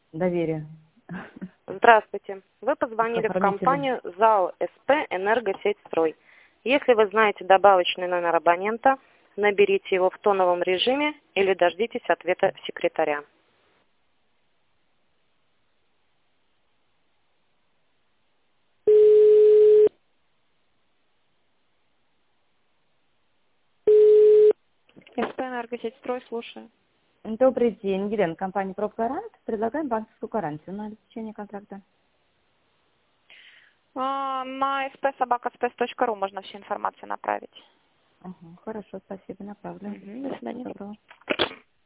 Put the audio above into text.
доверие. Здравствуйте. Вы Что позвонили в оформители? компанию ЗАО СП «Энергосеть Строй». Если вы знаете добавочный номер абонента, наберите его в тоновом режиме или дождитесь ответа секретаря. СП «Энергосеть Строй», слушаю. Добрый день, Елена, компания «Пробгарант». Предлагаем банковскую гарантию на обеспечение контракта. На spsobaka.spes.ru можно всю информацию направить. Ага, хорошо, спасибо, направлю. До Всего свидания. доброго.